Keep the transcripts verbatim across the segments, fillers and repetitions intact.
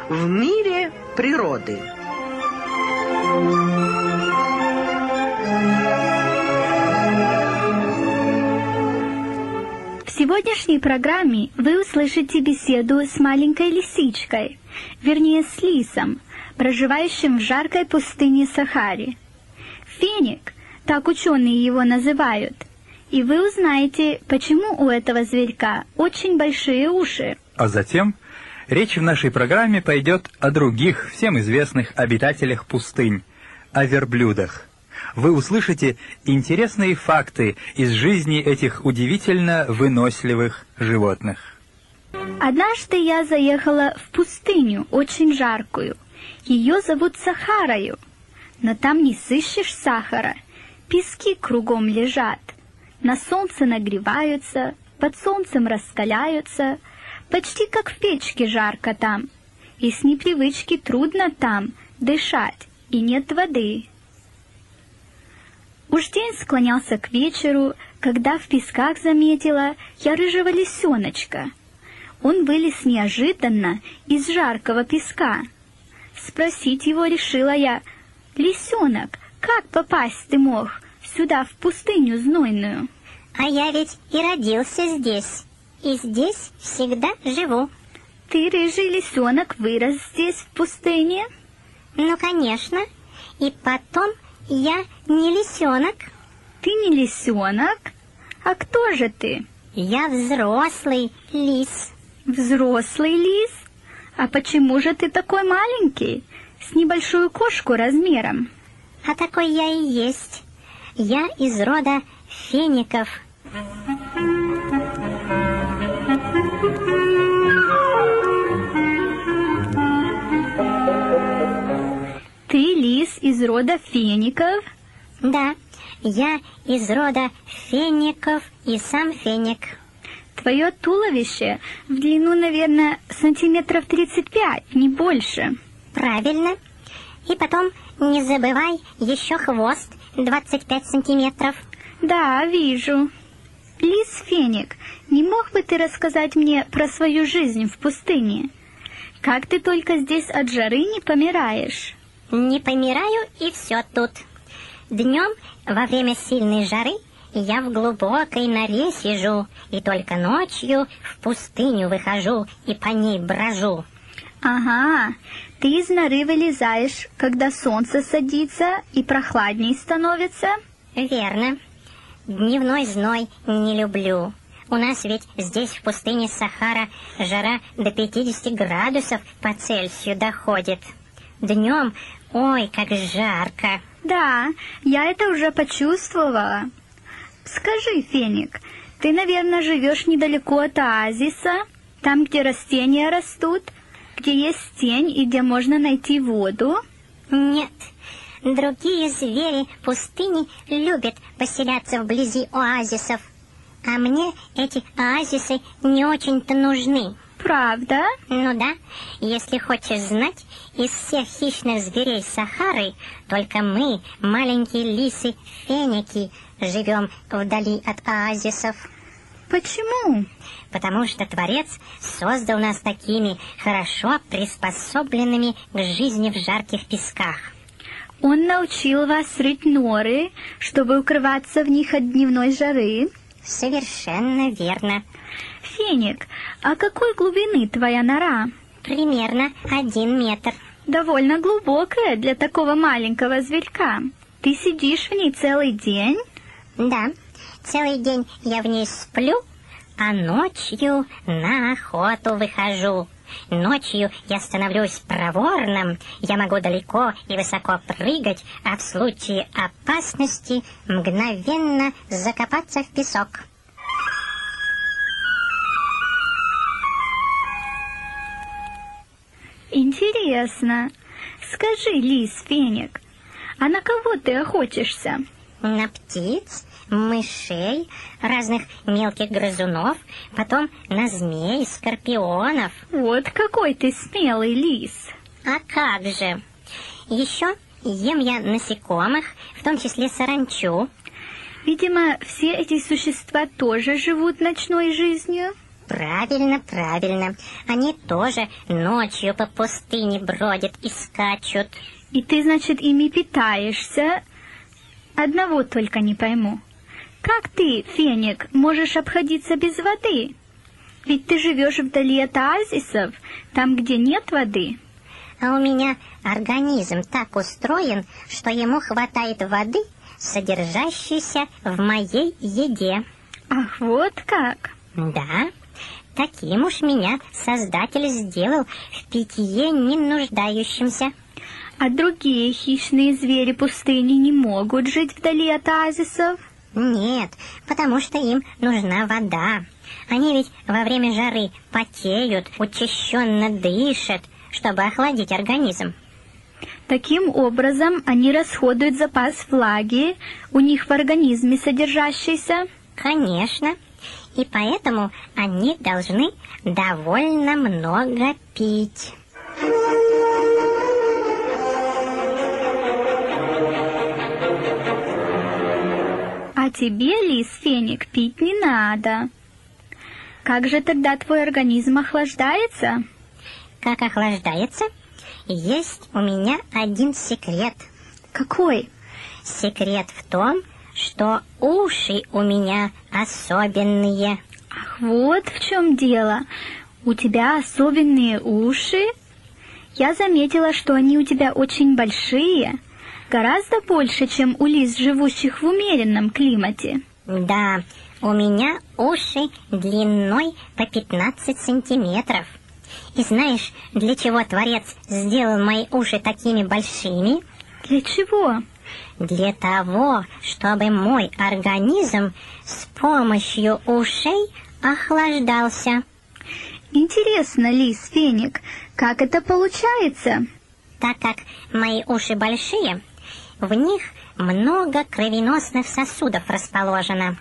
в мире природы. В сегодняшней программе вы услышите беседу с маленькой лисичкой, вернее с лисом, проживающим в жаркой пустыне Сахаре. Феник, так ученые его называют, и вы узнаете, почему у этого зверька очень большие уши. А затем речь в нашей программе пойдет о других, всем известных обитателях пустынь, о верблюдах. Вы услышите интересные факты из жизни этих удивительно выносливых животных. Однажды я заехала в пустыню, очень жаркую. Ее зовут Сахарою, но там не сыщешь сахара. Пески кругом лежат, на солнце нагреваются, под солнцем раскаляются, почти как в печке жарко там. И с непривычки трудно там дышать, и нет воды. Уж день склонялся к вечеру, когда в песках заметила я рыжего лисеночка. Он вылез неожиданно из жаркого песка. Спросить его решила я: «Лисенок, как попасть ты мог сюда, в пустыню знойную?» «А я ведь и родился здесь, и здесь всегда живу». «Ты, рыжий лисенок, вырос здесь, в пустыне?» «Ну, конечно. И потом я не лисенок». «Ты не лисенок? А кто же ты?» «Я взрослый лис». «Взрослый лис? А почему же ты такой маленький, с небольшую кошку размером?» «А такой я и есть. Я из рода феников». «Ты лис из рода феников?» «Да, я из рода феников и сам феник». «Твое туловище в длину, наверное, сантиметров тридцать пять, не больше». «Правильно. И потом не забывай еще хвост двадцать пять сантиметров». «Да, вижу. Лис-феник, не мог бы ты рассказать мне про свою жизнь в пустыне? Как ты только здесь от жары не помираешь?» «Не помираю, и все тут. Днем, во время сильной жары, я в глубокой норе сижу, и только ночью в пустыню выхожу и по ней брожу». «Ага, ты из норы вылезаешь, когда солнце садится и прохладней становится?» «Верно. Дневной зной не люблю. У нас ведь здесь, в пустыне Сахара, жара до пятидесяти градусов по Цельсию доходит. Днем, ой, как жарко». «Да, я это уже почувствовала. Скажи, Феник, ты, наверное, живешь недалеко от оазиса, там, где растения растут, где есть тень и где можно найти воду?» «Нет, другие звери пустыни любят поселяться вблизи оазисов, а мне эти оазисы не очень-то нужны». «Правда?» «Ну да, если хочешь знать, из всех хищных зверей Сахары только мы, маленькие лисы-феники, живем вдали от оазисов». «Почему?» «Потому что Творец создал нас такими хорошо приспособленными к жизни в жарких песках». «Он научил вас рыть норы, чтобы укрываться в них от дневной жары?» «Совершенно верно». «Феник, а какой глубины твоя нора?» «Примерно один метр». «Довольно глубокая для такого маленького зверька. Ты сидишь в ней целый день?» «Да, целый день я в ней сплю, а ночью на охоту выхожу. Ночью я становлюсь проворным, я могу далеко и высоко прыгать, а в случае опасности мгновенно закопаться в песок». «Интересно. Скажи, лис-феник, а на кого ты охотишься?» «На птиц, мышей, разных мелких грызунов, потом на змей, скорпионов». «Вот какой ты смелый лис!» «А как же! Еще ем я насекомых, в том числе саранчу». «Видимо, все эти существа тоже живут ночной жизнью?» Правильно, правильно. Они тоже ночью по пустыне бродят и скачут. И ты, значит, ими питаешься? Одного только не пойму. Как ты, феник, можешь обходиться без воды? Ведь ты живешь вдали от оазисов, там, где нет воды. А у меня организм так устроен, что ему хватает воды, содержащейся в моей еде. Ах, вот как? Да, таким уж меня Создатель сделал в питье не нуждающимся. А другие хищные звери пустыни не могут жить вдали от оазисов? Нет, потому что им нужна вода. Они ведь во время жары потеют, учащенно дышат, чтобы охладить организм. Таким образом, они расходуют запас влаги, у них в организме содержащийся? Конечно. И поэтому они должны довольно много пить. А тебе, лис Феник, пить не надо. Как же тогда твой организм охлаждается? Как охлаждается? Есть у меня один секрет. Какой? Секрет в том, что уши у меня особенные. Ах, вот в чем дело. У тебя особенные уши? Я заметила, что они у тебя очень большие, гораздо больше, чем у лис, живущих в умеренном климате. Да, у меня уши длиной по пятнадцать сантиметров. И знаешь, для чего Творец сделал мои уши такими большими? Для чего? Для того, чтобы мой организм с помощью ушей охлаждался. Интересно, лис Феник, как это получается? Так как мои уши большие, в них много кровеносных сосудов расположено.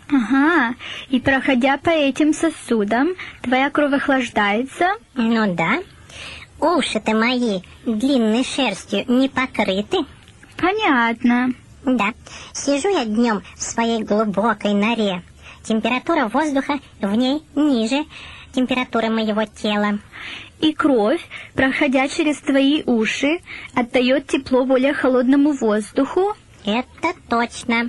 Ага, и проходя по этим сосудам, твоя кровь охлаждается? Ну да. Уши-то мои длинной шерстью не покрыты. Понятно. Да, сижу я днем в своей глубокой норе. Температура воздуха в ней ниже температуры моего тела. И кровь, проходя через твои уши, отдает тепло более холодному воздуху? Это точно.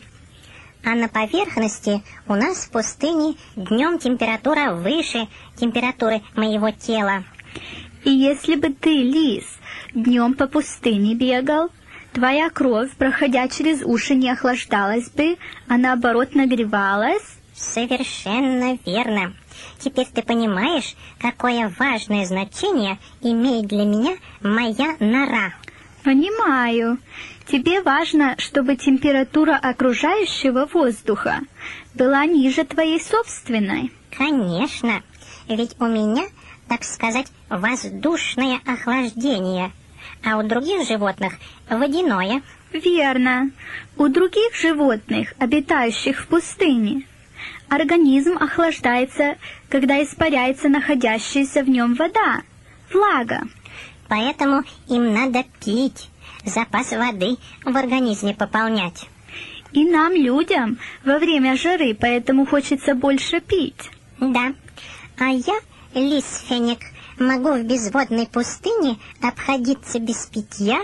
А на поверхности у нас в пустыне днем температура выше температуры моего тела. И если бы ты, лис, днем по пустыне бегал, твоя кровь, проходя через уши, не охлаждалась бы, а наоборот нагревалась? Совершенно верно. Теперь ты понимаешь, какое важное значение имеет для меня моя нора. Понимаю. Тебе важно, чтобы температура окружающего воздуха была ниже твоей собственной. Конечно, ведь у меня, так сказать, воздушное охлаждение, а у других животных водяное. Верно. У других животных, обитающих в пустыне, организм охлаждается, когда испаряется находящаяся в нем вода, влага. Поэтому им надо пить, запас воды в организме пополнять. И нам, людям, во время жары, поэтому хочется больше пить. Да, а я, лис Феник, могу в безводной пустыне обходиться без питья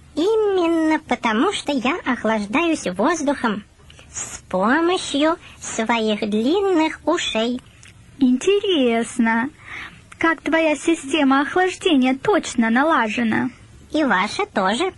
именно потому, что я охлаждаюсь воздухом с помощью своих длинных ушей. Интересно, как твоя система охлаждения точно налажена? И ваша тоже.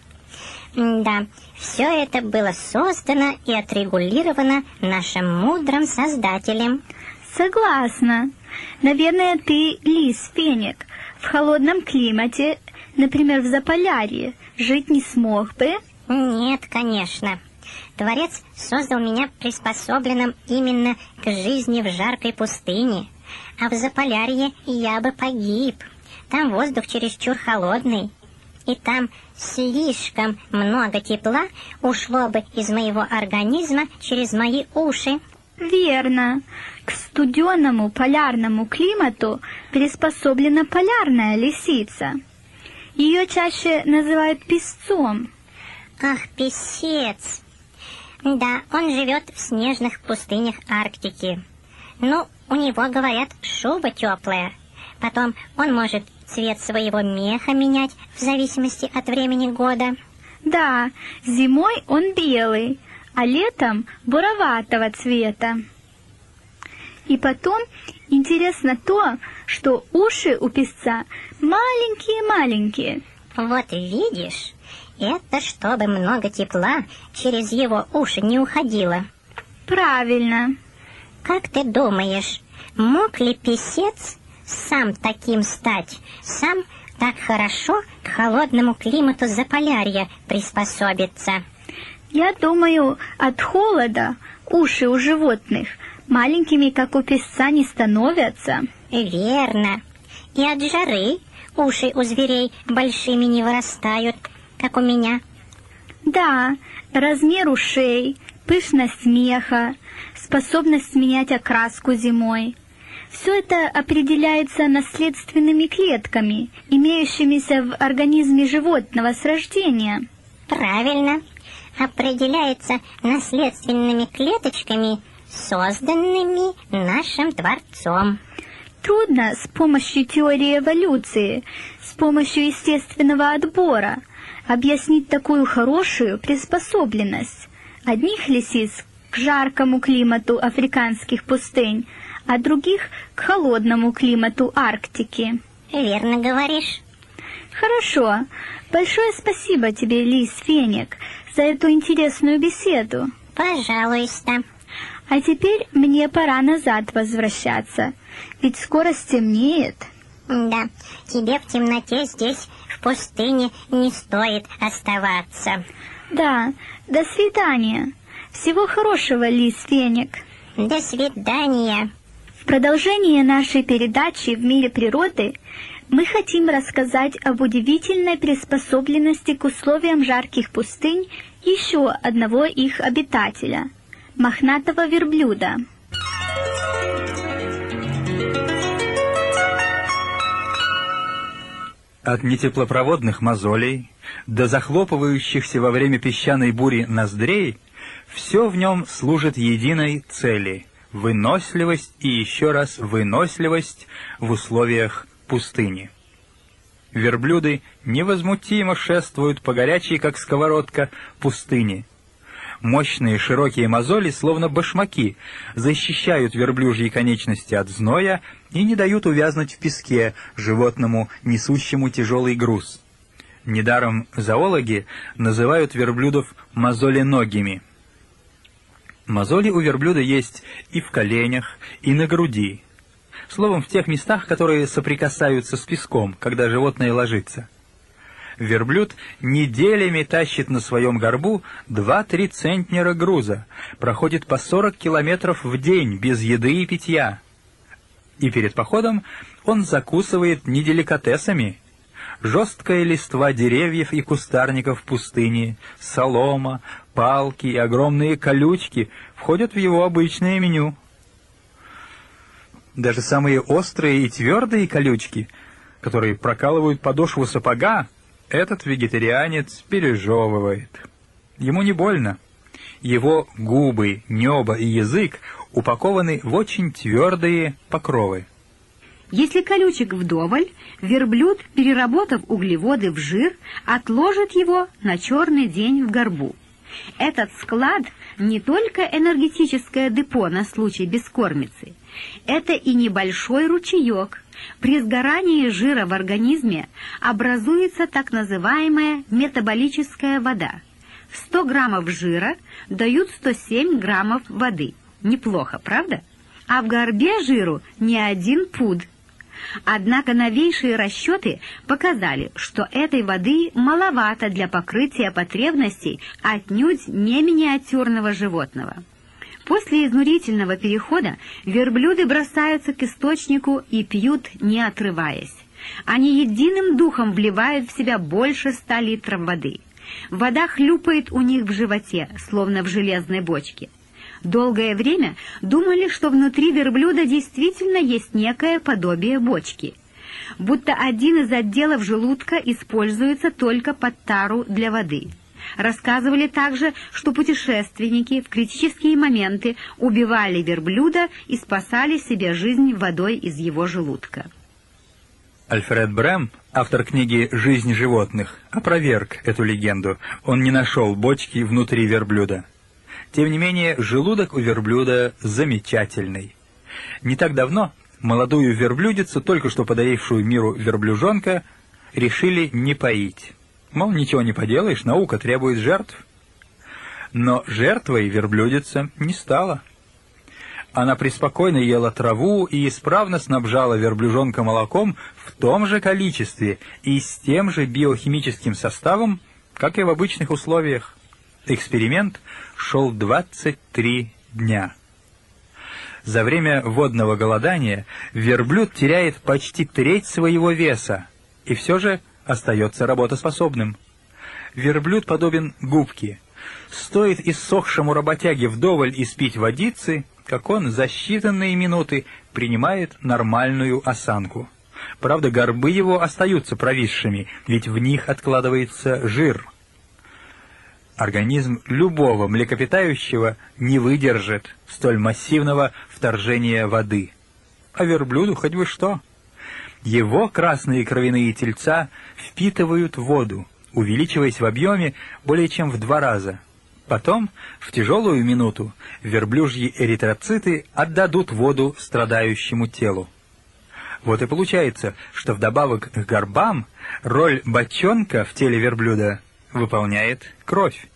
Да, все это было создано и отрегулировано нашим мудрым Создателем. Согласна. Наверное, ты, лис Феник, в холодном климате, например, в Заполярье, жить не смог бы? Нет, конечно. Творец создал меня приспособленным именно к жизни в жаркой пустыне. А в Заполярье я бы погиб. Там воздух чересчур холодный. И там слишком много тепла ушло бы из моего организма через мои уши. Верно. К студеному полярному климату приспособлена полярная лисица. Ее чаще называют песцом. Ах, песец! Да, он живет в снежных пустынях Арктики. Ну, У него, говорят, шуба теплая. Потом он может цвет своего меха менять в зависимости от времени года. Да, зимой он белый, а летом буроватого цвета. И потом интересно то, что уши у песца маленькие-маленькие. Вот видишь, это чтобы много тепла через его уши не уходило. Правильно. Как ты думаешь, мог ли песец сам таким стать, сам так хорошо к холодному климату Заполярья приспособиться? Я думаю, от холода уши у животных маленькими, как у песца, не становятся. Верно. И от жары уши у зверей большими не вырастают, как у меня. Да, размер ушей, пышность меха, способность менять окраску зимой. Все это определяется наследственными клетками, имеющимися в организме животного с рождения. Правильно. Определяется наследственными клеточками, созданными нашим Творцом. Трудно с помощью теории эволюции, с помощью естественного отбора объяснить такую хорошую приспособленность одних лисиц к жаркому климату африканских пустынь, а других к холодному климату Арктики. Верно говоришь. Хорошо. Большое спасибо тебе, Лис Феник, за эту интересную беседу. Пожалуйста. А теперь мне пора назад возвращаться, ведь скоро стемнеет. Да, тебе в темноте здесь, в пустыне, не стоит оставаться. Да, до свидания. Всего хорошего, Лис Феник. До свидания. В продолжение нашей передачи «В мире природы» мы хотим рассказать об удивительной приспособленности к условиям жарких пустынь еще одного их обитателя – мохнатого верблюда. От нетеплопроводных мозолей до захлопывающихся во время песчаной бури ноздрей все в нем служит единой цели – выносливость и еще раз выносливость в условиях пустыни. Верблюды невозмутимо шествуют по горячей, как сковородка, пустыне. Мощные широкие мозоли, словно башмаки, защищают верблюжьи конечности от зноя и не дают увязнуть в песке животному, несущему тяжелый груз. Недаром зоологи называют верблюдов мозоленогими. Мозоли у верблюда есть и в коленях, и на груди. Словом, в тех местах, которые соприкасаются с песком, когда животное ложится. Верблюд неделями тащит на своем горбу два-три центнера груза, проходит по сорок километров в день без еды и питья. И перед походом он закусывает не деликатесами. Жесткая листва деревьев и кустарников пустыни, солома, палки и огромные колючки входят в его обычное меню. Даже самые острые и твердые колючки, которые прокалывают подошву сапога, этот вегетарианец пережевывает. Ему не больно. Его губы, небо и язык упакованы в очень твердые покровы. Если колючек вдоволь, верблюд, переработав углеводы в жир, отложит его на черный день в горбу. Этот склад не только энергетическое депо на случай бескормицы, это и небольшой ручеек. При сгорании жира в организме образуется так называемая метаболическая вода. В сто граммов жира дают сто семь граммов воды. Неплохо, правда? А в горбе жиру не один пуд. Однако новейшие расчеты показали, что этой воды маловато для покрытия потребностей отнюдь не миниатюрного животного. После изнурительного перехода верблюды бросаются к источнику и пьют, не отрываясь. Они единым духом вливают в себя больше ста литров воды. Вода хлюпает у них в животе, словно в железной бочке. Долгое время думали, что внутри верблюда действительно есть некое подобие бочки, будто один из отделов желудка используется только под тару для воды. Рассказывали также, что путешественники в критические моменты убивали верблюда и спасали себе жизнь водой из его желудка. Альфред Брэм, автор книги «Жизнь животных», опроверг эту легенду. Он не нашел бочки внутри верблюда. Тем не менее, желудок у верблюда замечательный. Не так давно молодую верблюдицу, только что подарившую миру верблюжонка, решили не поить. Мол, ничего не поделаешь, наука требует жертв. Но жертвой верблюдица не стала. Она преспокойно ела траву и исправно снабжала верблюжонка молоком в том же количестве и с тем же биохимическим составом, как и в обычных условиях. Эксперимент шел двадцать три дня. За время водного голодания верблюд теряет почти треть своего веса, и все же остается работоспособным. Верблюд подобен губке. Стоит иссохшему работяге вдоволь испить водицы, как он за считанные минуты принимает нормальную осанку. Правда, горбы его остаются провисшими, ведь в них откладывается жир. Организм любого млекопитающего не выдержит столь массивного вторжения воды. А верблюду хоть бы что. Его красные кровяные тельца впитывают воду, увеличиваясь в объеме более чем в два раза. Потом, в тяжелую минуту, верблюжьи эритроциты отдадут воду страдающему телу. Вот и получается, что вдобавок к горбам роль бочонка в теле верблюда выполняет кровь.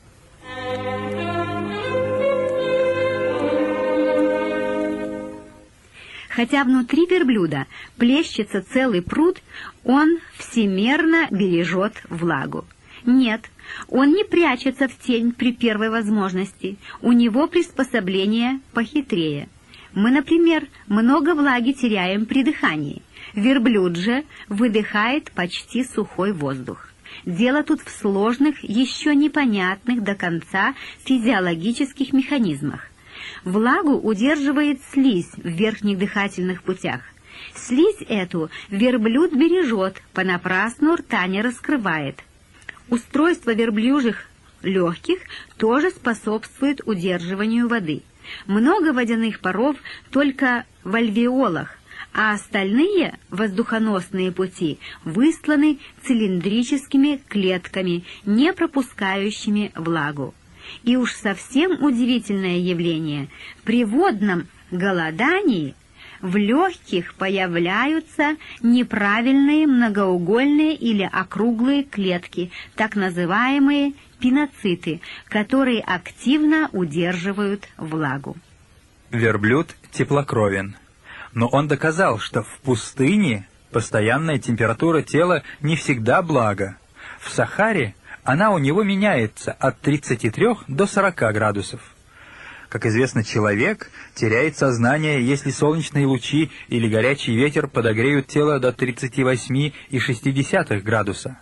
Хотя внутри верблюда плещется целый пруд, он всемерно бережет влагу. Нет, он не прячется в тень при первой возможности, у него приспособление похитрее. Мы, например, много влаги теряем при дыхании, верблюд же выдыхает почти сухой воздух. Дело тут в сложных, еще непонятных до конца физиологических механизмах. Влагу удерживает слизь в верхних дыхательных путях. Слизь эту верблюд бережет, понапрасну рта не раскрывает. Устройство верблюжьих легких тоже способствует удерживанию воды. Много водяных паров только в альвеолах, а остальные воздухоносные пути высланы цилиндрическими клетками, не пропускающими влагу. И уж совсем удивительное явление: при водном голодании в легких появляются неправильные многоугольные или округлые клетки, так называемые пиноциты, которые активно удерживают влагу. Верблюд теплокровен, но он доказал, что в пустыне постоянная температура тела не всегда блага. В Сахаре она у него меняется от тридцати трёх до сорока градусов. Как известно, человек теряет сознание, если солнечные лучи или горячий ветер подогреют тело до тридцати восьми и шести десятых градуса.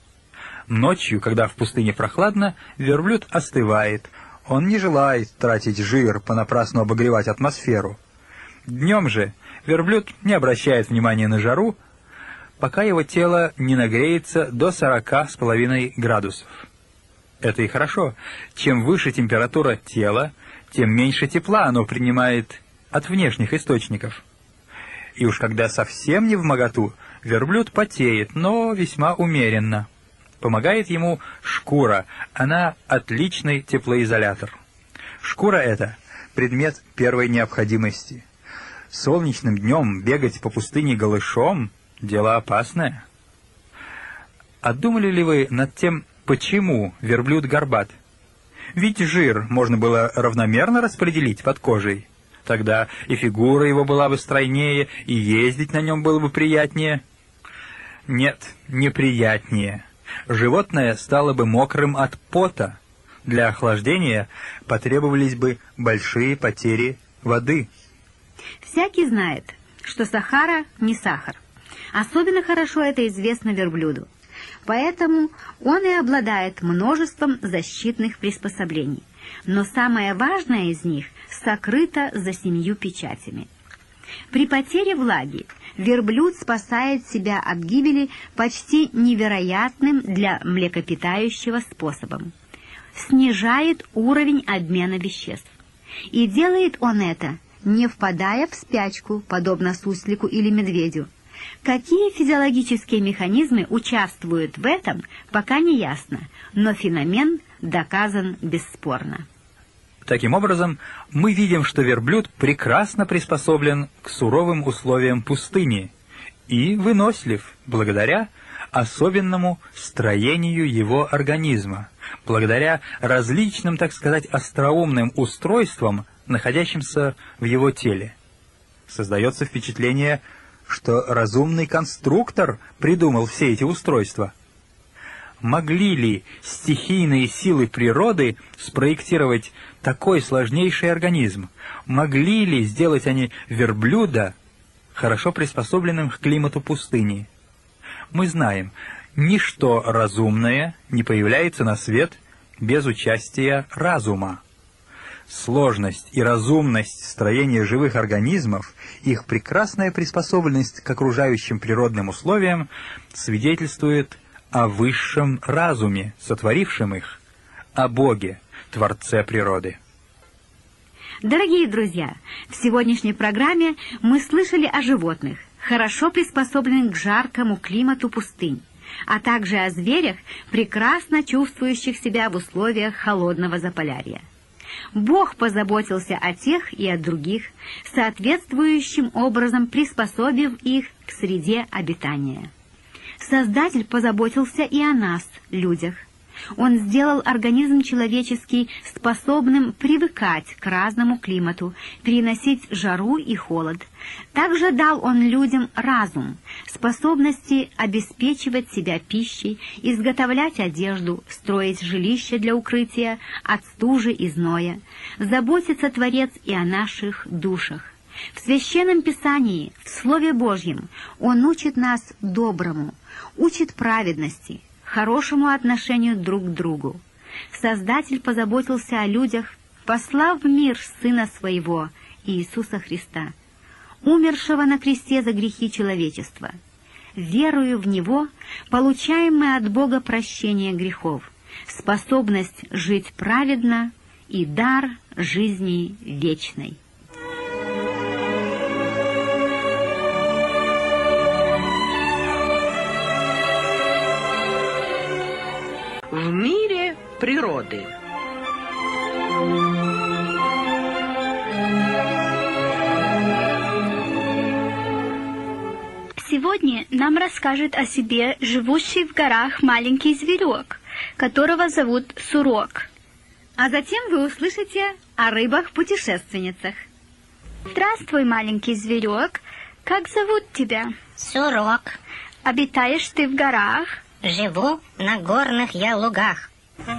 Ночью, когда в пустыне прохладно, верблюд остывает. Он не желает тратить жир, понапрасну обогревать атмосферу. Днем же верблюд не обращает внимания на жару, пока его тело не нагреется до сорока с половиной градусов. Это и хорошо. Чем выше температура тела, тем меньше тепла оно принимает от внешних источников. И уж когда совсем не вмоготу, верблюд потеет, но весьма умеренно. Помогает ему шкура, она отличный теплоизолятор. Шкура эта — предмет первой необходимости. Солнечным днем бегать по пустыне голышом — дело опасное. А думали ли вы над тем, почему верблюд горбат? Ведь жир можно было равномерно распределить под кожей. Тогда и фигура его была бы стройнее, и ездить на нем было бы приятнее. Нет, неприятнее. Животное стало бы мокрым от пота. Для охлаждения потребовались бы большие потери воды. Всякий знает, что Сахара не сахар. Особенно хорошо это известно верблюду. Поэтому он и обладает множеством защитных приспособлений. Но самое важное из них сокрыто за семью печатями. При потере влаги верблюд спасает себя от гибели почти невероятным для млекопитающего способом. Снижает уровень обмена веществ. И делает он это, не впадая в спячку, подобно суслику или медведю. Какие физиологические механизмы участвуют в этом, пока не ясно, но феномен доказан бесспорно. Таким образом, мы видим, что верблюд прекрасно приспособлен к суровым условиям пустыни и вынослив благодаря особенному строению его организма, благодаря различным, так сказать, остроумным устройствам, находящимся в его теле. Создается впечатление, что разумный конструктор придумал все эти устройства. Могли ли стихийные силы природы спроектировать такой сложнейший организм? Могли ли сделать они верблюда хорошо приспособленным к климату пустыни? Мы знаем, ничто разумное не появляется на свет без участия разума. Сложность и разумность строения живых организмов, их прекрасная приспособленность к окружающим природным условиям свидетельствует о высшем разуме, сотворившем их, о Боге, Творце природы. Дорогие друзья, в сегодняшней программе мы слышали о животных, хорошо приспособленных к жаркому климату пустынь, а также о зверях, прекрасно чувствующих себя в условиях холодного заполярья. Бог позаботился о тех и о других, соответствующим образом приспособив их к среде обитания. Создатель позаботился и о нас, людях. Он сделал организм человеческий способным привыкать к разному климату, переносить жару и холод. Также дал он людям разум, способности обеспечивать себя пищей, изготовлять одежду, строить жилища для укрытия от стужи и зноя. Заботится Творец и о наших душах. В Священном Писании, в Слове Божьем, Он учит нас доброму, учит праведности, хорошему отношению друг к другу. Создатель позаботился о людях, послав в мир Сына Своего, Иисуса Христа, умершего на кресте за грехи человечества. Верою в Него получаем мы от Бога прощение грехов, способность жить праведно и дар жизни вечной. В мире природы. Сегодня нам расскажет о себе живущий в горах маленький зверек, которого зовут Сурок. А затем вы услышите о рыбах-путешественницах. Здравствуй, маленький зверек. Как зовут тебя? Сурок. Обитаешь ты в горах? Живу на горных я лугах.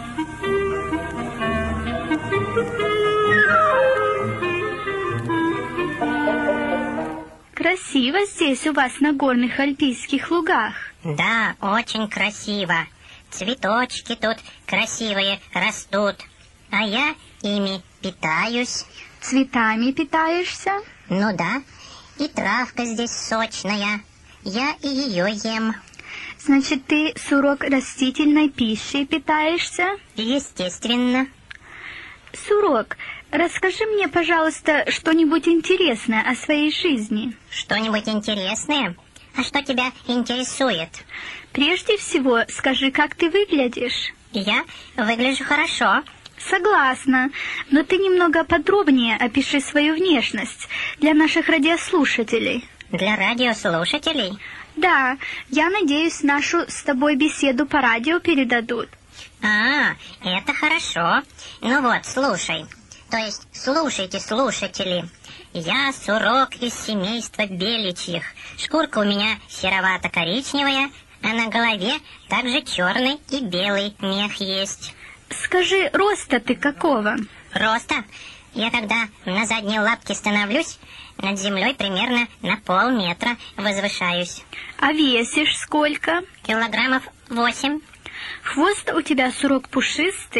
Красиво здесь у вас на горных альпийских лугах. Да, очень красиво. Цветочки тут красивые растут, а я ими питаюсь. Цветами питаешься? Ну да, и травка здесь сочная. Я и ее ем. Значит, ты, Сурок, растительной пищей питаешься? Естественно. Сурок, расскажи мне, пожалуйста, что-нибудь интересное о своей жизни. Что-нибудь интересное? А что тебя интересует? Прежде всего, скажи, как ты выглядишь. Я выгляжу хорошо. Согласна, но ты немного подробнее опиши свою внешность для наших радиослушателей. Для радиослушателей? Да, я надеюсь, нашу с тобой беседу по радио передадут. А, это хорошо. Ну вот, слушай. То есть, слушайте, слушатели. Я Сурок из семейства беличьих. Шкурка у меня серовато-коричневая, а на голове также черный и белый мех есть. Скажи, роста ты какого? Роста? Я когда на задние лапки становлюсь, над землей примерно на полметра возвышаюсь. А весишь сколько? Килограммов восемь. Хвост у тебя, Сурок, пушистый?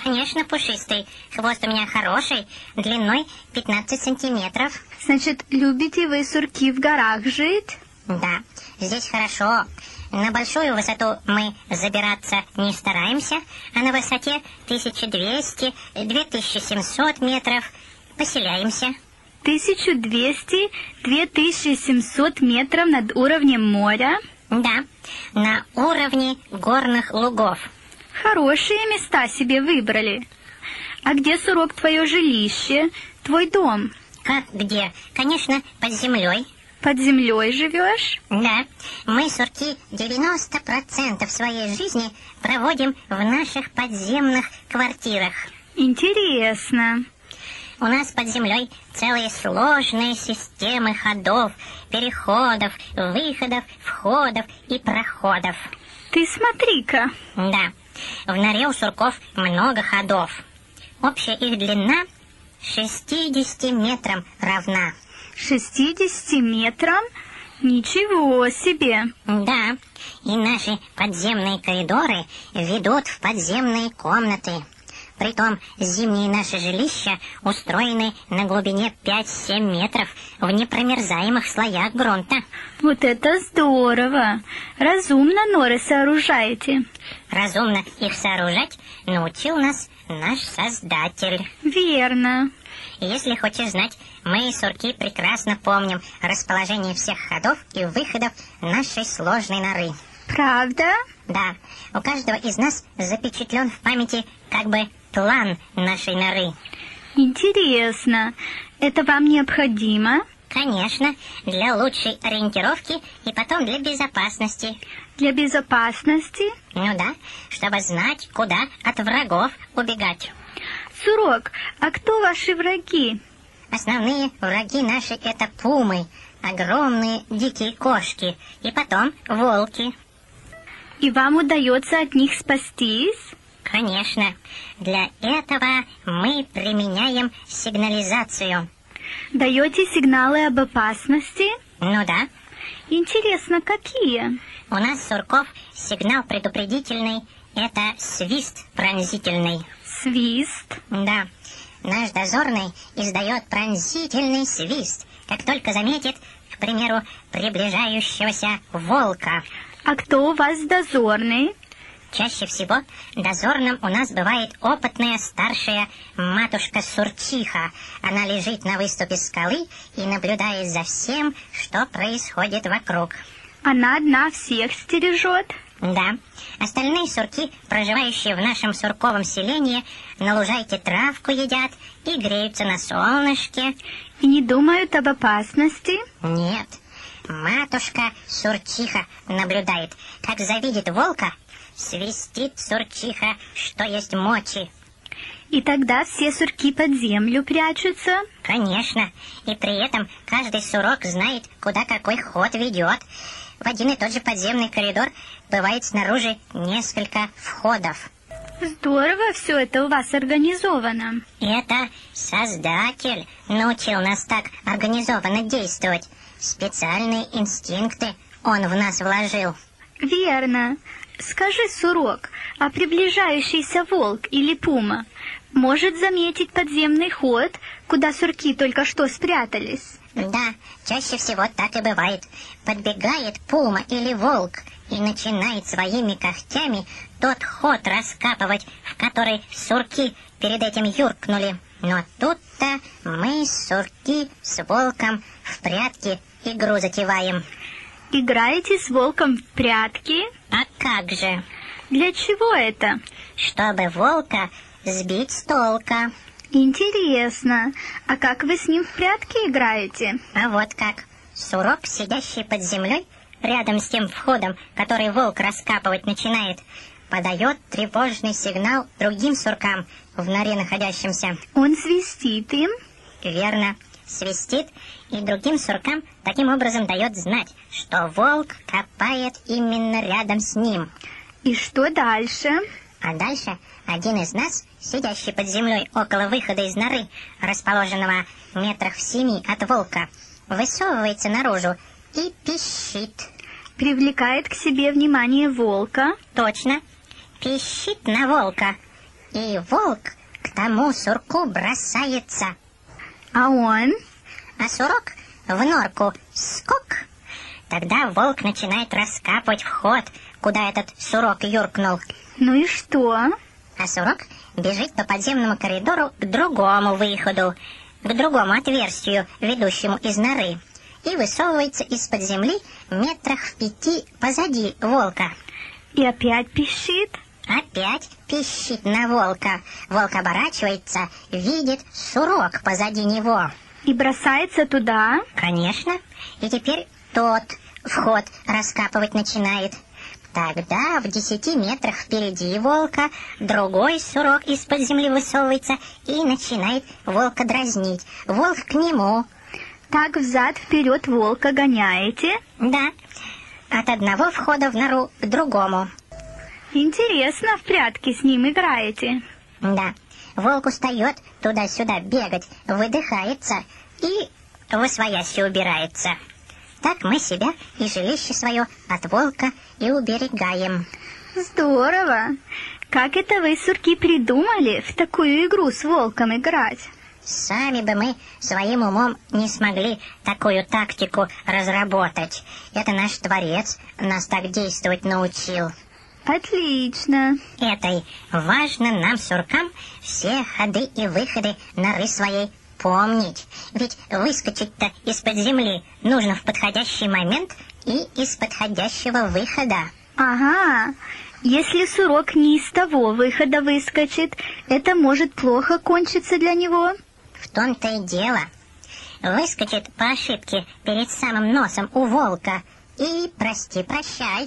Конечно, пушистый. Хвост у меня хороший, длиной пятнадцать сантиметров. Значит, любите вы, сурки, в горах жить? Да, здесь хорошо. На большую высоту мы забираться не стараемся, а на высоте тысяча двести — две тысячи семьсот метров поселяемся. тысяча двести — две тысячи семьсот метров над уровнем моря? Да, на уровне горных лугов. Хорошие места себе выбрали. А где, сурок, твое жилище, твой дом? Как где? Конечно, под землей. Под землей живешь? Да, мы, сурки, девяносто процентов своей жизни проводим в наших подземных квартирах. Интересно. У нас под землей целые сложные системы ходов, переходов, выходов, входов и проходов. Ты смотри-ка. Да, в норе у сурков много ходов. Общая их длина шестидесяти метрам равна. шестидесяти метрам? Ничего себе! Да, и наши подземные коридоры ведут в подземные комнаты. Притом зимние наши жилища устроены на глубине пять-семь метров в непромерзаемых слоях грунта. Вот это здорово! Разумно норы сооружаете. Разумно их сооружать научил нас наш Создатель. Верно. Если хочешь знать, мы, сурки, прекрасно помним расположение всех ходов и выходов нашей сложной норы. Правда? Да, у каждого из нас запечатлен в памяти как бы план нашей норы. Интересно. Это вам необходимо? Конечно, для лучшей ориентировки и потом для безопасности. Для безопасности? Ну да, чтобы знать, куда от врагов убегать. Сурок, а кто ваши враги? Основные враги наши — это пумы, огромные дикие кошки, и потом волки. И вам удается от них спастись? Конечно, для этого мы применяем сигнализацию. Даете сигналы об опасности? Ну да. Интересно, какие? У нас, сурков, сигнал предупредительный — это свист пронзительный. Свист? Да. Наш дозорный издает пронзительный свист, как только заметит, к примеру, приближающегося волка. А кто у вас дозорный? Чаще всего дозорным у нас бывает опытная старшая матушка-сурчиха. Она лежит на выступе скалы и наблюдает за всем, что происходит вокруг. Она одна всех стережет? Да. Остальные сурки, проживающие в нашем сурковом селении, на лужайке травку едят и греются на солнышке. И не думают об опасности? Нет. Матушка-сурчиха наблюдает, как завидит волка, свистит сурчиха, что есть мочи. И тогда все сурки под землю прячутся? Конечно. И при этом каждый сурок знает, куда какой ход ведет. В один и тот же подземный коридор бывает снаружи несколько входов. Здорово все это у вас организовано. Это Создатель научил нас так организованно действовать. Специальные инстинкты он в нас вложил. Верно. Скажи, сурок, а приближающийся волк или пума может заметить подземный ход, куда сурки только что спрятались? Да, чаще всего так и бывает. Подбегает пума или волк и начинает своими когтями тот ход раскапывать, в который сурки перед этим юркнули. Но тут-то мы, сурки, с волком в прятки игру затеваем. Играете с волком в прятки? А как же? Для чего это? Чтобы волка сбить с толка. Интересно. А как вы с ним в прятки играете? А вот как. Сурок, сидящий под землей, рядом с тем входом, который волк раскапывать начинает, подает тревожный сигнал другим суркам в норе находящимся. Он свистит им? Верно. Свистит и другим суркам таким образом дает знать, что волк копает именно рядом с ним. И что дальше? А дальше один из нас, сидящий под землей около выхода из норы, расположенного метрах в семи от волка, высовывается наружу и пищит. Привлекает к себе внимание волка? Точно. Пищит на волка. И волк к тому сурку бросается. А он? А сурок в норку скок. Тогда волк начинает раскапывать вход, куда этот сурок юркнул. Ну и что? А сурок бежит по подземному коридору к другому выходу, к другому отверстию, ведущему из норы, и высовывается из-под земли метрах в пяти позади волка. И опять пищит? Опять пищит на волка. Волк оборачивается, видит сурок позади него. И бросается туда? Конечно. И теперь тот вход раскапывать начинает. Тогда в десяти метрах впереди волка другой сурок из-под земли высовывается и начинает волка дразнить. Волк к нему. Так взад-вперед волка гоняете? Да, от одного входа в нору к другому. Интересно, в прятки с ним играете? Да, волк устает туда-сюда бегать, выдыхается и восвояси убирается. Так мы себя и жилище свое от волка и уберегаем. Здорово! Как это вы, сурки, придумали в такую игру с волком играть? Сами бы мы своим умом не смогли такую тактику разработать. Это наш Творец нас так действовать научил. Отлично. Этой важно нам, суркам, все ходы и выходы норы своей помнить. Ведь выскочить-то из-под земли нужно в подходящий момент и из подходящего выхода. Ага. Если сурок не из того выхода выскочит, это может плохо кончиться для него. В том-то и дело. Выскочит по ошибке перед самым носом у волка и прости-прощай.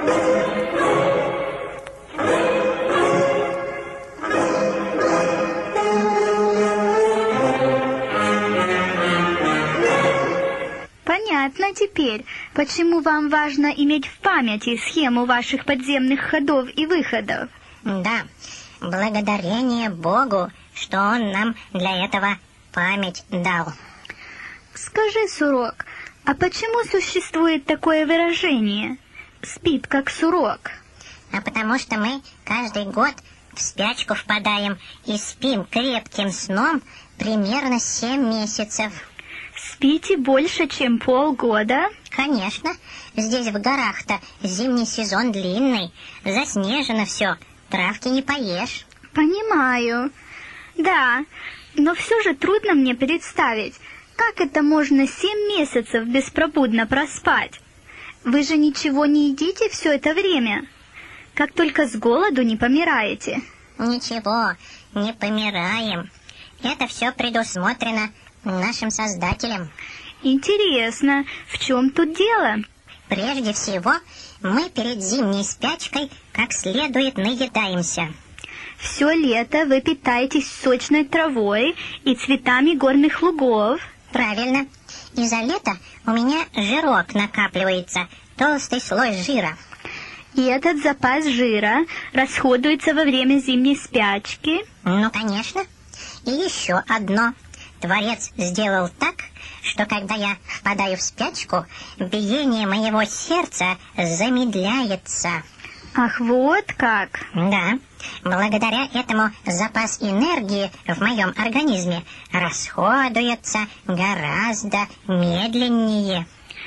Понятно теперь, почему вам важно иметь в памяти схему ваших подземных ходов и выходов. Да, благодарение Богу, что Он нам для этого память дал. Скажи, сурок, а почему существует такое выражение «спит как сурок»? А потому что мы каждый год в спячку впадаем и спим крепким сном примерно семь месяцев. Спите больше, чем полгода? Конечно, здесь в горах-то зимний сезон длинный, заснежено все, травки не поешь. Понимаю. Да, но все же трудно мне представить, как это можно семь месяцев беспробудно проспать. Вы же ничего не едите все это время, как только с голоду не помираете. Ничего, не помираем. Это все предусмотрено нашим Создателем. Интересно, в чем тут дело? Прежде всего, мы перед зимней спячкой как следует наедаемся. Все лето вы питаетесь сочной травой и цветами горных лугов. Правильно. И за лето у меня жирок накапливается, толстый слой жира. И этот запас жира расходуется во время зимней спячки? Ну, конечно. И еще одно. Творец сделал так, что когда я впадаю в спячку, биение моего сердца замедляется. Ах, вот как! Да, благодаря этому запас энергии в моем организме расходуется гораздо медленнее.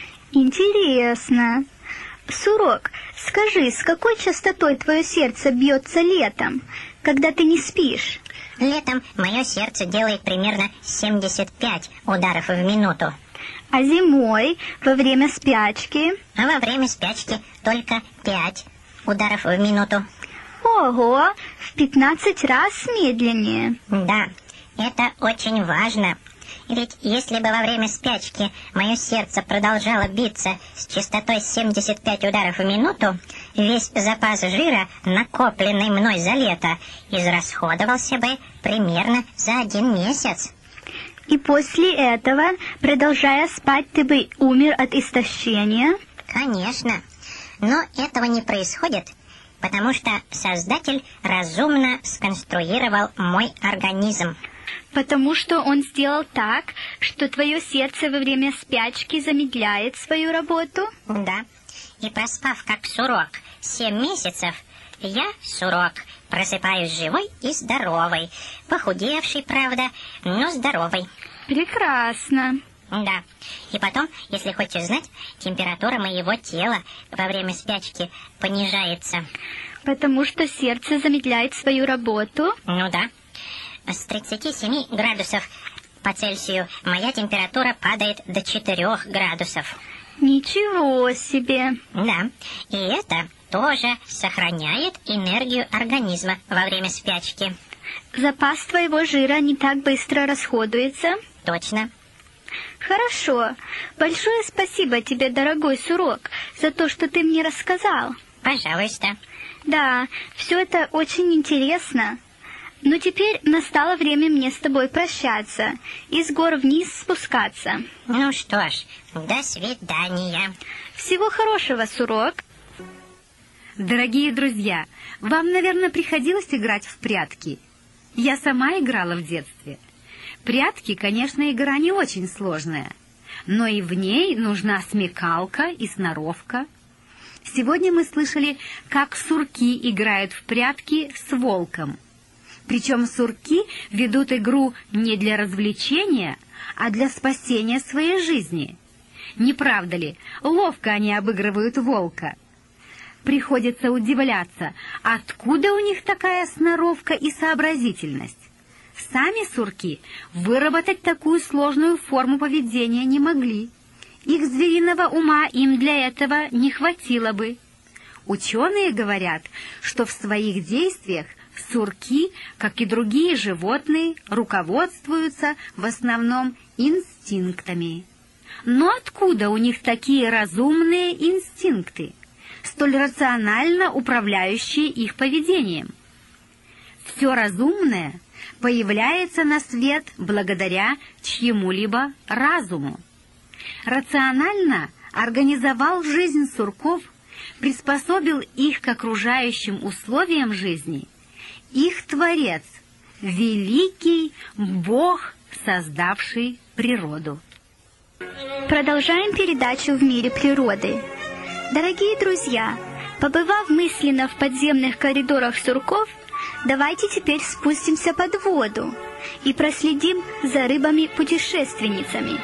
Интересно. Сурок, скажи, с какой частотой твое сердце бьется летом, когда ты не спишь? Летом мое сердце делает примерно семьдесят пять ударов в минуту. А зимой, во время спячки? А во время спячки только пять ударов в минуту. Ого, в пятнадцать раз медленнее. Да, это очень важно. Ведь если бы во время спячки мое сердце продолжало биться с частотой семьдесят пять ударов в минуту, весь запас жира, накопленный мной за лето, израсходовался бы примерно за один месяц. И после этого, продолжая спать, ты бы умер от истощения? Конечно. Но этого не происходит, потому что Создатель разумно сконструировал мой организм. Потому что он сделал так, что твое сердце во время спячки замедляет свою работу? Да. И проспав как сурок семь месяцев, Я сурок, просыпаюсь живой и здоровый. Похудевший, правда, но здоровый. Прекрасно. Да. И потом, если хочешь знать, температура моего тела во время спячки понижается. Потому что сердце замедляет свою работу? Ну да. С тридцати семи градусов по Цельсию моя температура падает до четырёх градусов. Ничего себе. Да. И это тоже сохраняет энергию организма во время спячки. Запас твоего жира не так быстро расходуется? Точно. Хорошо. Большое спасибо тебе, дорогой сурок, за то, что ты мне рассказал. Пожалуйста. Да, все это очень интересно. Но теперь настало время мне с тобой прощаться и с гор вниз спускаться. Ну что ж, до свидания. Всего хорошего, сурок. Дорогие друзья, вам, наверное, приходилось играть в прятки. Я сама играла в детстве. Прятки, конечно, игра не очень сложная, но и в ней нужна смекалка и сноровка. Сегодня мы слышали, как сурки играют в прятки с волком. Причем сурки ведут игру не для развлечения, а для спасения своей жизни. Не правда ли, ловко они обыгрывают волка? Приходится удивляться, откуда у них такая сноровка и сообразительность. Сами сурки выработать такую сложную форму поведения не могли. Их звериного ума им для этого не хватило бы. Ученые говорят, что в своих действиях сурки, как и другие животные, руководствуются в основном инстинктами. Но откуда у них такие разумные инстинкты, столь рационально управляющие их поведением? Все разумное появляется на свет благодаря чьему-либо разуму. Рационально организовал жизнь сурков, приспособил их к окружающим условиям жизни их Творец, великий Бог, создавший природу. Продолжаем передачу «В мире природы». Дорогие друзья, побывав мысленно в подземных коридорах сурков, давайте теперь спустимся под воду и проследим за рыбами-путешественницами.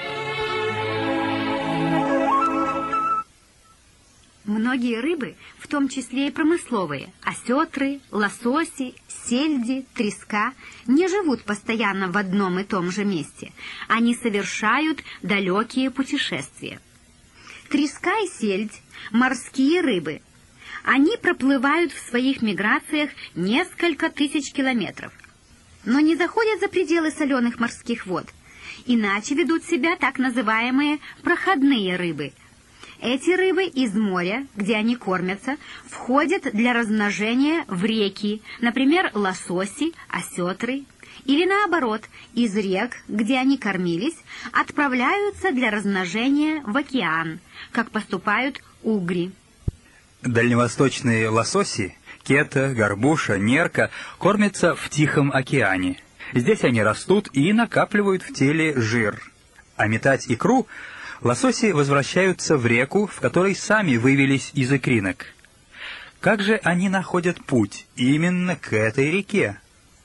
Многие рыбы, в том числе и промысловые, осетры, лососи, сельди, треска, не живут постоянно в одном и том же месте. Они совершают далекие путешествия. Треска и сельдь – морские рыбы. Они проплывают в своих миграциях несколько тысяч километров, но не заходят за пределы соленых морских вод, иначе ведут себя так называемые проходные рыбы. Эти рыбы из моря, где они кормятся, входят для размножения в реки, например, лососи, осетры, или наоборот, из рек, где они кормились, отправляются для размножения в океан, как поступают угри. Дальневосточные лососи, кета, горбуша, нерка кормятся в Тихом океане. Здесь они растут и накапливают в теле жир. А метать икру лососи возвращаются в реку, в которой сами вывелись из икринок. Как же они находят путь именно к этой реке?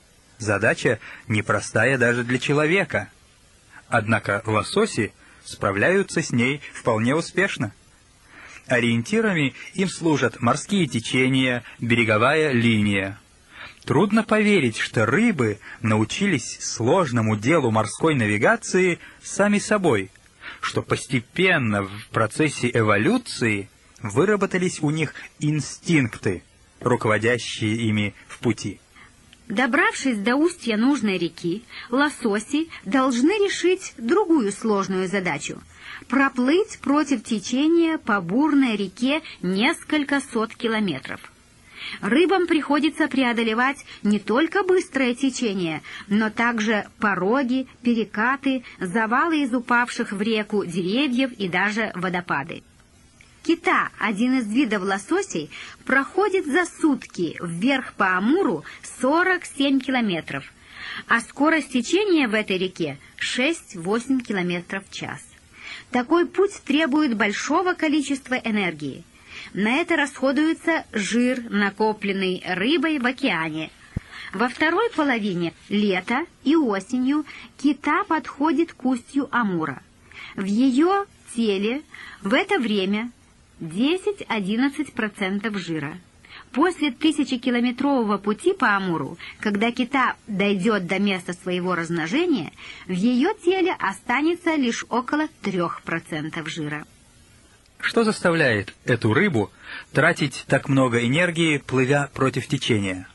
Задача непростая даже для человека. Однако лососи справляются с ней вполне успешно. Ориентирами им служат морские течения, береговая линия. Трудно поверить, что рыбы научились сложному делу морской навигации сами собой, что постепенно в процессе эволюции выработались у них инстинкты, руководящие ими в пути. Добравшись до устья нужной реки, лососи должны решить другую сложную задачу – проплыть против течения по бурной реке несколько сот километров. Рыбам приходится преодолевать не только быстрое течение, но также пороги, перекаты, завалы из упавших в реку деревьев и даже водопады. Кита, один из видов лососей, проходит за сутки вверх по Амуру сорок семь километров, а скорость течения в этой реке шесть-восемь километров в час. Такой путь требует большого количества энергии. На это расходуется жир, накопленный рыбой в океане. Во второй половине лета и осенью кита подходит к устью Амура. В ее теле в это время десять-одиннадцать процентов жира. После тысячекилометрового пути по Амуру, когда кита дойдет до места своего размножения, в ее теле останется лишь около трех процентов жира. Что заставляет эту рыбу тратить так много энергии, плывя против течения?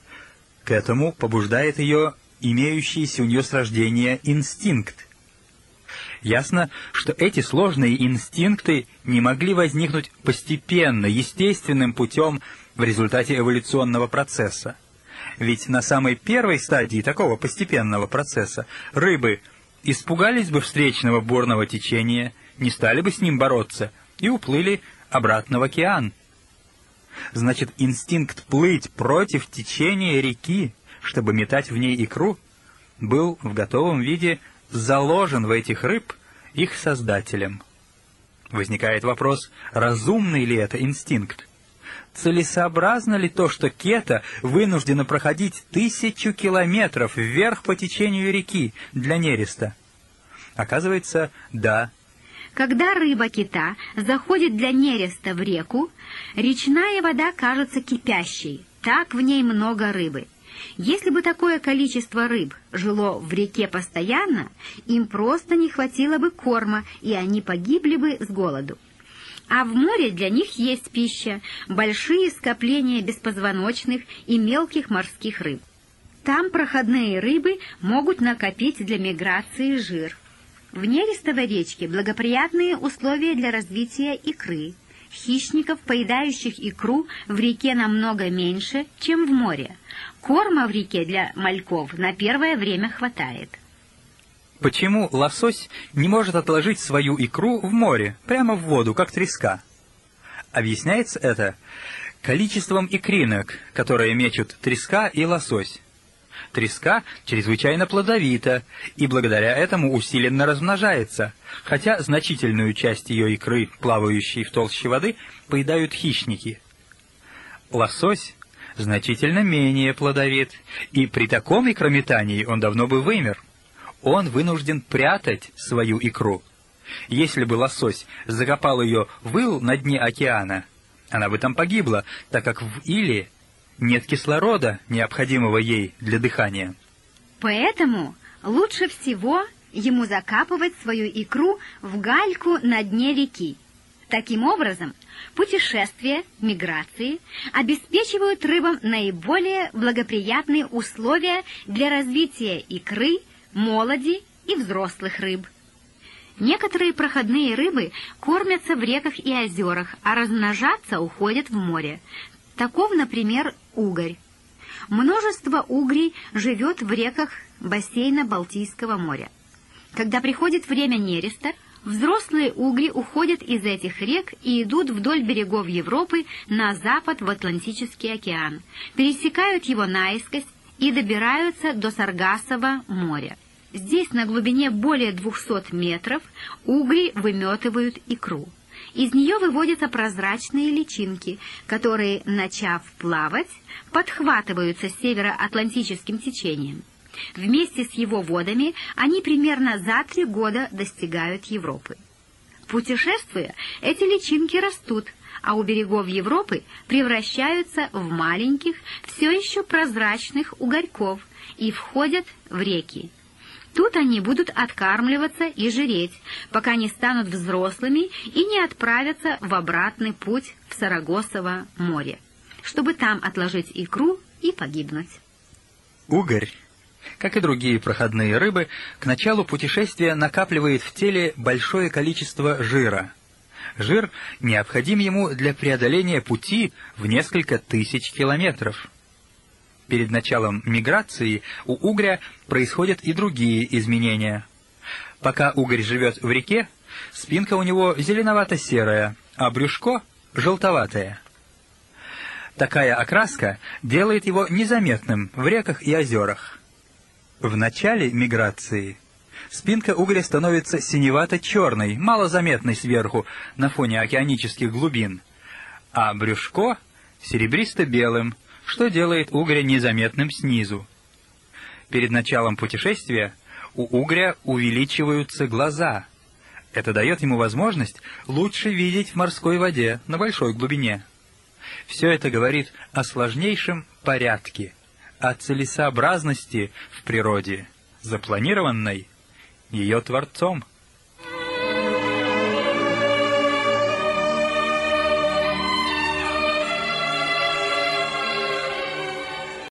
К этому побуждает ее имеющийся у нее с рождения инстинкт. Ясно, что эти сложные инстинкты не могли возникнуть постепенно, естественным путем в результате эволюционного процесса. Ведь на самой первой стадии такого постепенного процесса рыбы испугались бы встречного бурного течения, не стали бы с ним бороться и уплыли обратно в океан. Значит, инстинкт плыть против течения реки, чтобы метать в ней икру, был в готовом виде заложен в этих рыб их создателем. Возникает вопрос, разумный ли это инстинкт? Целесообразно ли то, что кета вынуждена проходить тысячу километров вверх по течению реки для нереста? Оказывается, да. Когда рыба-кита заходит для нереста в реку, речная вода кажется кипящей, так в ней много рыбы. Если бы такое количество рыб жило в реке постоянно, им просто не хватило бы корма, и они погибли бы с голоду. А в море для них есть пища, большие скопления беспозвоночных и мелких морских рыб. Там проходные рыбы могут накопить для миграции жир. В нерестовой речке благоприятные условия для развития икры. Хищников, поедающих икру, в реке намного меньше, чем в море. Корма в реке для мальков на первое время хватает. Почему лосось не может отложить свою икру в море, прямо в воду, как треска? Объясняется это количеством икринок, которые мечут треска и лосось. Треска чрезвычайно плодовита и благодаря этому усиленно размножается, хотя значительную часть ее икры, плавающей в толще воды, поедают хищники. Лосось значительно менее плодовит, и при таком икрометании он давно бы вымер. Он вынужден прятать свою икру. Если бы лосось закопал ее в ил на дне океана, она бы там погибла, так как в иле нет кислорода, необходимого ей для дыхания. Поэтому лучше всего ему закапывать свою икру в гальку на дне реки. Таким образом, путешествия, миграции обеспечивают рыбам наиболее благоприятные условия для развития икры, молоди и взрослых рыб. Некоторые проходные рыбы кормятся в реках и озерах, а размножаться уходят в море. Таков, например, угорь. Множество угрей живет в реках бассейна Балтийского моря. Когда приходит время нереста, взрослые угри уходят из этих рек и идут вдоль берегов Европы на запад в Атлантический океан, пересекают его наискось и добираются до Саргассового моря. Здесь на глубине более двухсот метров угри выметывают икру. Из нее выводятся прозрачные личинки, которые, начав плавать, подхватываются североатлантическим течением. Вместе с его водами они примерно за три года достигают Европы. Путешествуя, эти личинки растут, а у берегов Европы превращаются в маленьких, все еще прозрачных угорьков и входят в реки. Тут они будут откармливаться и жиреть, пока не станут взрослыми и не отправятся в обратный путь в Саргассово море, чтобы там отложить икру и погибнуть. Угорь, как и другие проходные рыбы, к началу путешествия накапливает в теле большое количество жира. Жир необходим ему для преодоления пути в несколько тысяч километров. Перед началом миграции у угря происходят и другие изменения. Пока угорь живет в реке, спинка у него зеленовато-серая, а брюшко — желтоватое. Такая окраска делает его незаметным в реках и озерах. В начале миграции спинка угря становится синевато-черной, малозаметной сверху на фоне океанических глубин, а брюшко серебристо-белым, что делает угря незаметным снизу. Перед началом путешествия у угря увеличиваются глаза. Это дает ему возможность лучше видеть в морской воде на большой глубине. Все это говорит о сложнейшем порядке, о целесообразности в природе, запланированной ее Творцом.